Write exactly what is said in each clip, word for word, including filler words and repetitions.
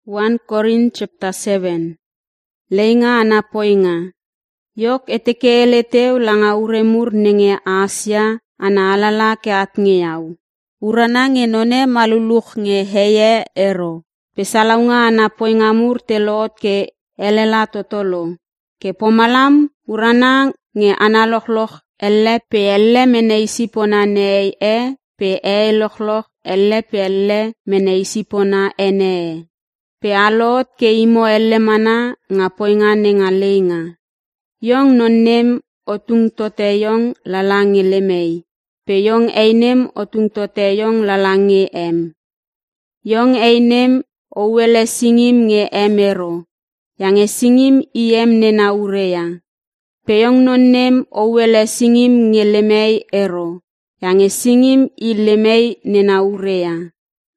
First Corinthians chapter seven. Leinga anapoinga. Yok eteke eleteu langa uremur nenge Asia ana alala ke atngeyau. Urana nge none maluluk nge heye ero. Pesalaunga anapoinga mur telot ke elela totolo. Ke pomalam urana nge analokhlok elle pe elle mene isipona nei e pe e lokhlok elle pe elle mene isipona ene. Pe alot ke imo elle mana ngapoinga nenga leinga. Yong nonnem otung tote yong lalangi lemei. Pe yong einem otung tote yong lalangi em. Yong einem owele singim nge emero. Yang e singim iem nena ureya. Pe yong nonnem owele singim nge lemei ero. Yang e singim i lemei nena ureya.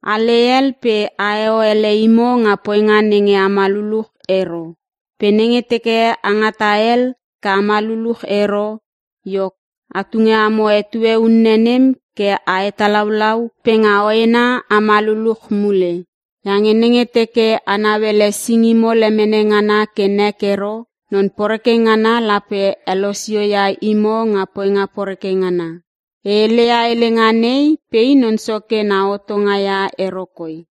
Aleel pe aeo ele imo ngapoinga nenge amaluluk ero. Pe nenge teke angatael ka amaluluk ero. Yok atunge amo etue unnenem ke aetalaulau pe nga oena amaluluk mule. Yang nenge teke anawele singimo lemene ngana ke nekero. Non poreke ngana lape elosio ya imo ngapoinga poreke ngana. Elea elenganei pei non soke na otonga ya erokoi.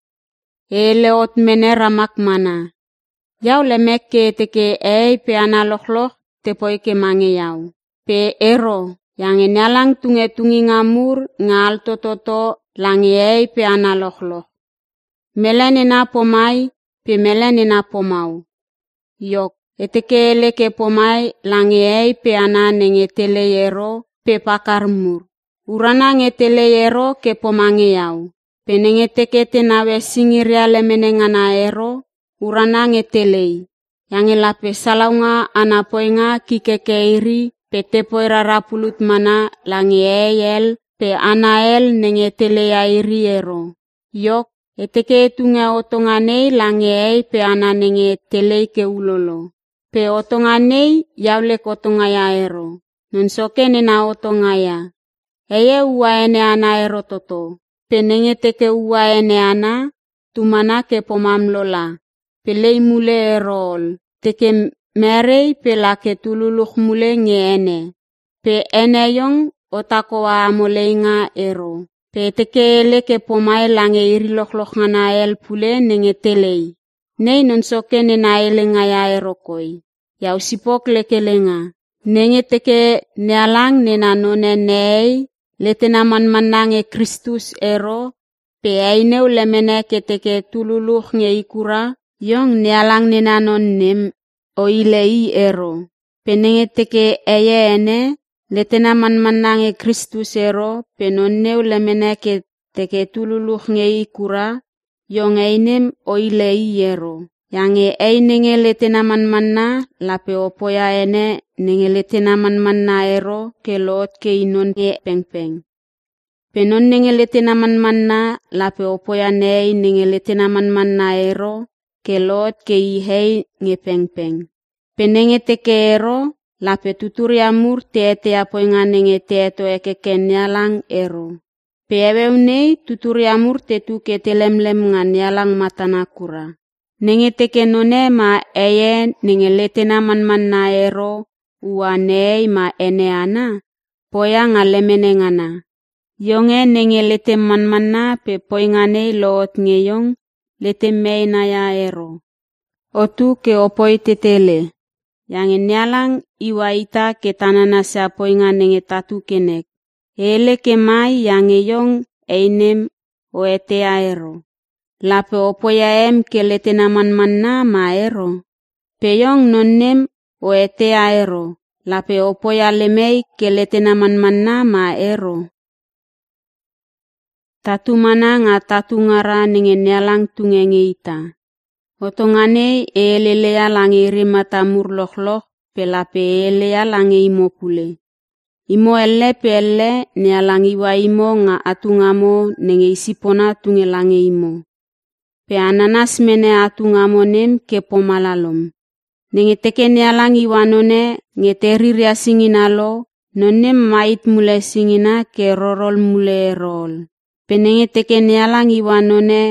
Ele ot mene ramak mana. Yau lemeke teke ei pe analokhlok te poike mange yau. Pe ero yang enalang tunge tungi ngamur ngal toto langi ei pe analokhlok. Melene na pomai pe melene na pomau. Yok eteke ele ke pomai langi ei pe ana nenge tele yero pe pakarmur. Urana ngetele ero ke pomange yau. Penenge teke tenawe singiria lemene ngana ero. Urana ngetelei. Yang elape salaunga anapoinga kikeke iri. Pe tepoira rapulut mana langi eyel. Pe anael nenge tele ya iri ero. Yok eteke tunga otonganei langi ei pe ana nenge telei ke ulolo. Pe otonganei yaule kotonga ya ero. Nonsoke nena otonga ya. Eye uwa ene ana erototo. Penenge teke uwa ene ana. Tumana ke pomamlola. Pelei mule erol. Teke merei pela ke tululuk mule nge ene. Pe ene yong otako wa amoleinga ero. Pe teke ele ke pomai lange irilokhlok ngana el pule nenge telei. Nei nonsoke nena elenga ya erokoi. Yau sipok lekelenga. Nenge teke nealang nena none nei. Letena man manange Kristus ero, pe aineu lemene keteke tululuk nge ikura, yong nealang nena non nem oilei ero. Penenge teke eye ene, letena man manange Kristus ero, pe nonneu lemene keteke tululuk nge ikura, yong einem oilei ero. Yang e nenge letena man manna, lape opoya ene, nenge letena man manna ero, ke lot ke inon e peng-peng. Penon nenge letena man manna, lape opoya nei nenge letena man manna ero, ke lot ke ihei nge peng-peng. Penenge teke ero, lape tuturi amur te ete apoinga nenge te eto eke kenyalang ero. Pe nei tuturi amur te tu ke telemlem nga nyalang matanakura. Nenge teke none ma eye nenge letena man manna ero, ua nei ma ene ana, poya nga lemene ngana. Yonge nenge lete man manna pe poinga nei loot ngeyong, lete mei na ya ero. Otu ke opoi tetele, yang nyalang iwa ita ke tanana sa poinga nenge tatu kenek. Ele ke mai yang yong einem o ete a ero. Lape opoya em ke lete naman manna ma ero. Peyong nonnem o ete a ero. Lape opoya lemei ke lete naman manna ma ero. Tatu mana nga tatu ngara nenge nealang tungenge ita. Otongane elelea langi rimata murlokhlok pe lape elea langi imo pule. Imo elle pe elle nealang iwa imo nga atungamo nenge isipona tunge langi imo. Pe ananas mene atungamo nem ke pomalalom. Nenge teke nealang iwanone nge teriria singinalo, nonem mait mule singina ke rorol mule rol. Penenge teke nealang iwanone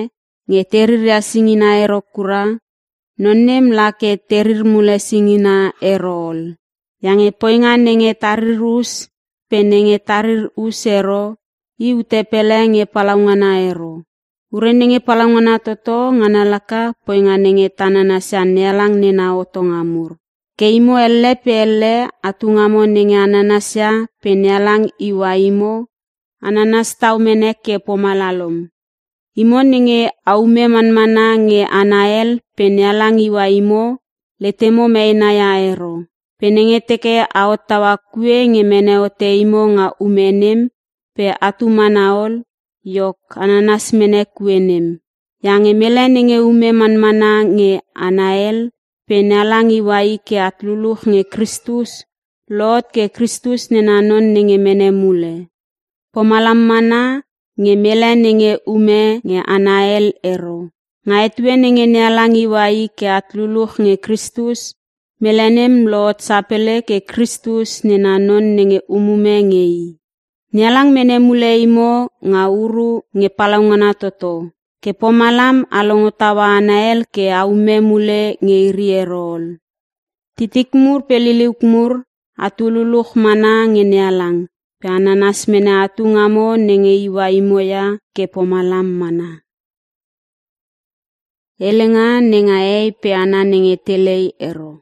nge teriria singina ero kura, nonem lake terir mule singina erol. Yang e poinga nenge tarirus, penenge tarir usero, i utepele nge palaungana ero. Ure nenge palaungana toto ngana laka poinga nenge tanana sian nelang nena otongamur. Keimo elle pe elle atungamo nenge ananasia penealang iwaimo, ananas tau menek ke pomalalom. Imo nenge aume manmana nge anael penealang iwaimo, letemo meinaya ero. Penenge teke aotawa kue nge meneote imo nga umenem, pe atumanaol, yok ananas menek kuenem. Yang emele nenge ume manmana nge anael, penealang iwai ke atluluh nge Kristus, lot ke Kristus nenanon nenge menemule. Pomalam mana nge mele nenge ume nge anael ero. Nga etue nenge nealang iwai ke atluluh nge Kristus, melenem lot sapele ke Kristus nenanon nenge umume ngei. Nealang menemule imo nga uru nge palaungana toto. Ke pomalam alongotawa anael ke aume mule nge irierol. Titikmur peliliukmur atululuh mana nge nealang. Pe ananas mene atungamo nenge iwa imoya ke pomalam mana. Elenga nenga ei pe ana nenge telei ero.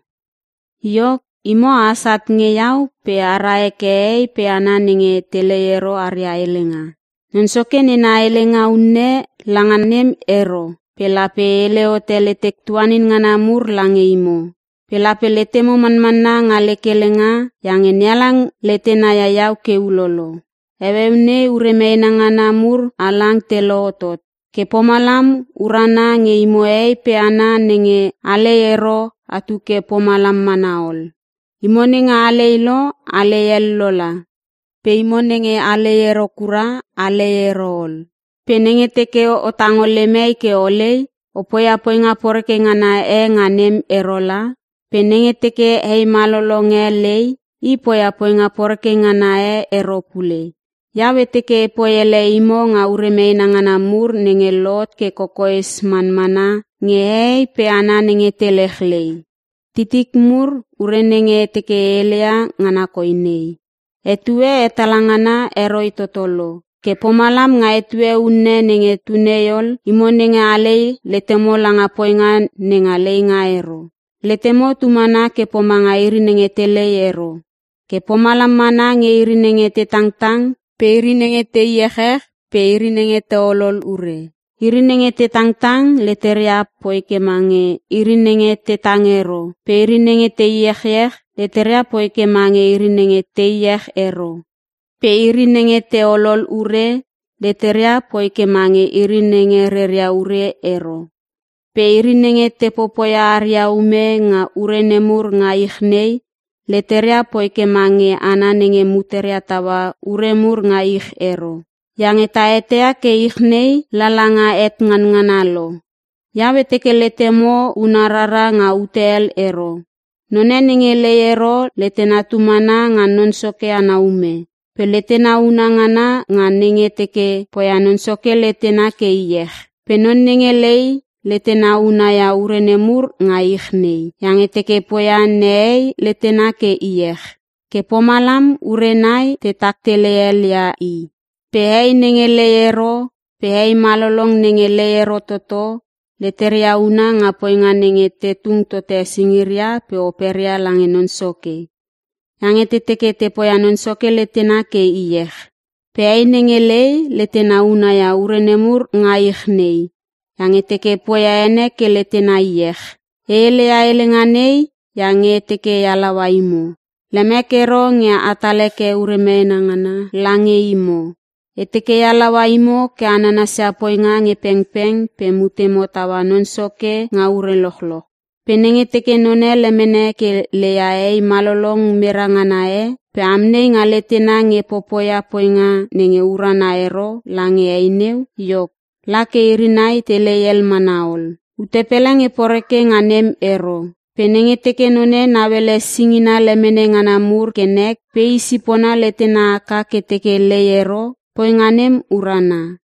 Yok imo asat nge yau pe arae ke ei pe ana nenge telei ero aria elenga. Nonsoke nena elenga unne langanem ero, pelape ele hotel tektuanin nganamur lange imo. Pelape letemo manmana ngalekelenga yang enealang letena yayau ke ulolo. Eweune uremeina nganamur alang telo otot. Ke pomalam urana nge imo ei pe ana nenge ale ero atu ke pomalam manaol. Imo nenga ale ilo ale lola. Pe imo nenge ale ero kura ale erol. Pe nenge teke otango lemei ke olei, opoya poinga porke ngana e nganem erola. Pe nenge teke hei malolo nge lei, ipoya poinga porke ngana e eropule. Yawe teke poyele imo nga uremeina ngana mur nenge lot ke kokoes manmana, nge hei pe ana nenge telekhlei. Titik mur ure nenge teke elea ngana koinei. Etue etalangana ero itotolo. Ke pomalam nga etue unne nenge tuneyol, imo nenge alei letemo langa poinga nenga lei nga ero. Letemo tumana ke pomanga iri nenge telei ero. Ke pomalam mana nge iri nenge te tangtang, pe iri nenge te iekeh, pe iri nenge te olol ure. Iri nenge te tangtang leteria poike mange iri nenge te tangero, pe iri nenge te iekeh, leteria poike mange iri nenge te iek ero. Pe iri nenge te olol ure, leteria poike mange iri nenge reria ure ero. Pe iri nenge te popoya aria ume nga ure nemur nga ikhnei, leteria poike mange ana nenge muteria tawa ure mur nga ik ero. Yang eta etea ke ikhnei lalanga et ngan nganalo. Yawe teke letemo unarara nga utel ero. None nenge le ero letena tumana nga nonsoke ana ume. Pe letena unangana nga nenge teke poya nonsoke letena ke iyeh. Pe non nenge lei letena unaya urenemur nga ikhnei. Yang eteke poya nei letena ke iyeh. Ke pomalam urenai te takteleel ya i. Pehei nenge leero, pehei malolong nenge leero toto, leteria una nga poinga nenge tetung tote singiria pe operia lange nonsoke. Yang eteteke te poya nonsoke letena ke iyeh. Pehei nenge lei letena una ya urenemur nga ikhnei. Yang eteke poya ene ke letena iyeh. Ele ya elenganei yang eteke ya lawaimu. Lemekero nge ataleke uremena ngana lange imo. Eteke ya lawaimo ke ananasya poinga nge peng-peng pe mutemo tawa nonsoke nga ure lohlok. Penenge teke none lemene ke leyaei malolong meranganae, pe amne nga letena nge popoya poinga nenge urana ero lange eineu, yok. Lake irinai teleyel manaol. Utepela nge poreke nga nem ero. Penenge teke none nawele singina lemene nga namur kenek, pe isipona letena aka ke teke leyero, poinganem urana.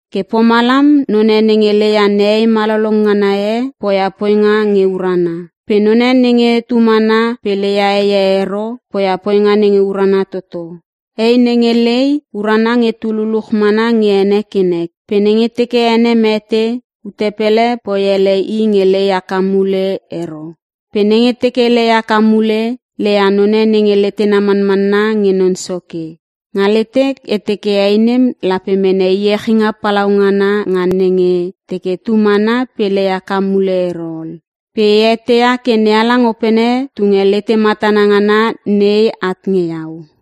Ke pomalam none nenge leya nei malalong ngana e poya poinga nge urana. Pe none nenge tumana pe leya eya ero poya poinga nenge urana toto. Ei nenge lei urana nge tululuk mana nge ene kinek. Pe nenge teke ene mete utepele poyele i nge leya kamule ero. Pe nenge teke leya kamule leya none nenge lete naman mana nge non soke. Ngaletek eteke ainem lape mene yekhinga palaungana nganenge teke tumana pele ya kamule erol. Pe etea ke nealang opene tungelete matanangana nei atngeyau.